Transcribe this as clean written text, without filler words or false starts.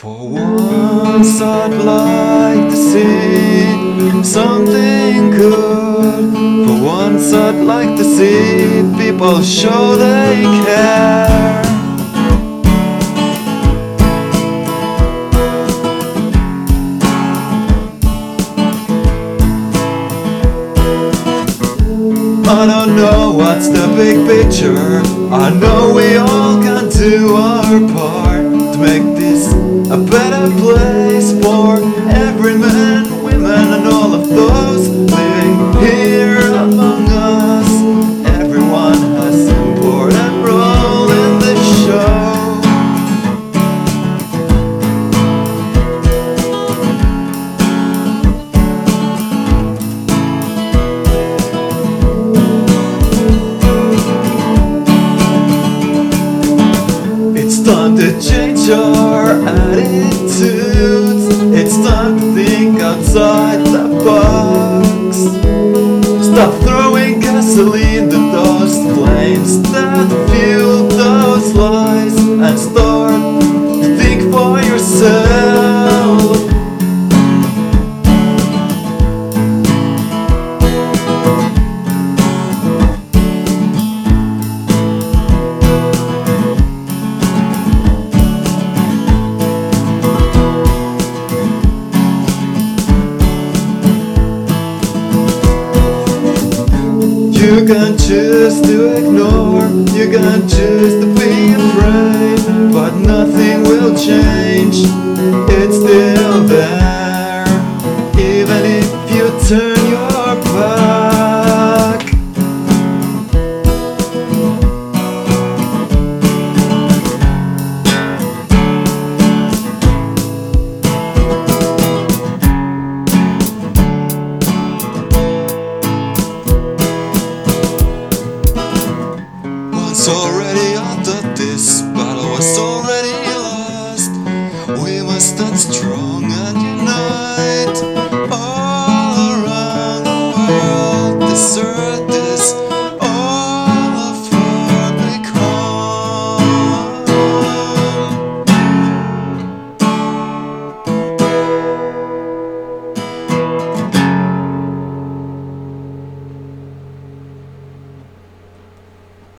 For once I'd like to see something good. For once I'd like to see people show they care. I don't know what's the big picture. I know we all can do our part to make this a better place for every man, women and all of those living here among us. Everyone has an important role in this show. It's time to change our attitudes. It's time to think outside the box. Stop throwing gasoline to those flames that fuel those lies, and start to think for yourself. You can choose to ignore, you can choose to be afraid, but nothing will change, it's still there, even if you turn your back. It's already out that this battle was already lost. We must stand strong.